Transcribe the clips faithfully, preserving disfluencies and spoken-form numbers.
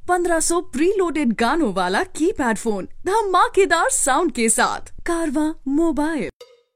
पंद्रह सौ प्रीलोडेड गानों वाला कीपैड फोन धमाकेदार साउंड के साथ। कारवां मोबाइल।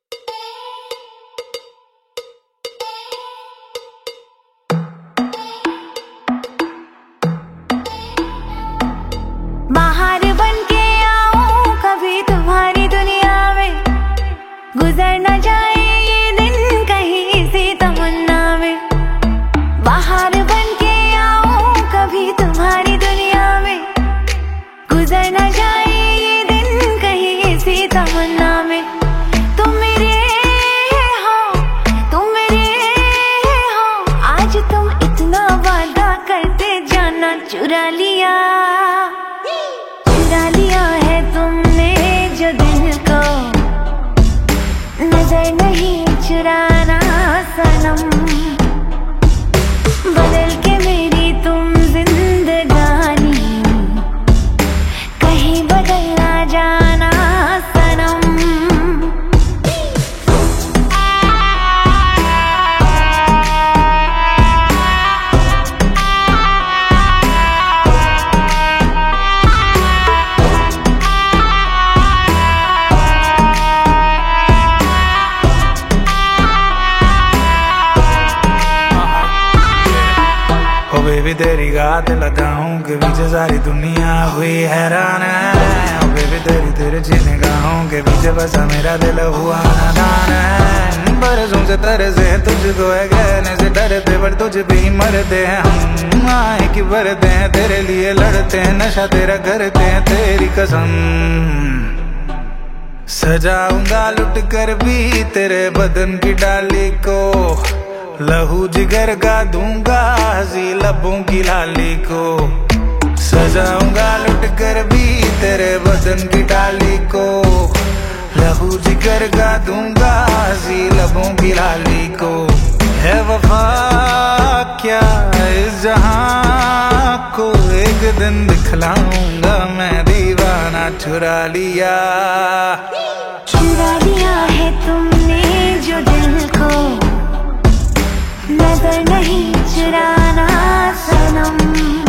बाहर बन के आऊं कभी तुम्हारी दुनिया में, गुजर न जाए ये दिन कहीं इसी तमन्ना में। बाहर बन के आऊं कभी तुम्हारी दुनिया में, गुजर न जाए ये दिन कहीं इसी तमन्ना में। तुम मेरे हो, तुम मेरे हो, आज तुम इतना वादा करते जाना चुरा लिया, चुरा लिया है तुमने जो दिल को, नजर नहीं चुराना सनम। बदल के मेरी तुम जिंदगानी, कहीं बदल ना जाना सनम। बेबी तेरी गात लगाऊं के पीछे सारी दुनिया हुई हैरान है। ओ बेबी तेरी तेरे जीने गाहों के पीछे बसा मेरा दिल हुआ नादान है। बरसों से तरसे तुझको है कहने से डरते, पर तुझ पे ही मरते हैं हम। आए की भरते हैं तेरे लिए लड़ते हैं, नशा तेरा करते हैं तेरी कसम। सजाऊंगा लुट कर भी तेरे बदन की डाली को, लहू जिगर का दूंगा हंसी लबों की लाली को। सजाऊंगा लुट कर भी तेरे बदन की डाली को, लहू जिगर का दूंगा हंसी लबों की लाली को। है वफा क्या इस जहां को, एक दिन दिखलाऊंगा मैं दीवाना चुरा लिया, चुरा लिया है तुमने जो दिल को, नजर नहीं चुराना सनम।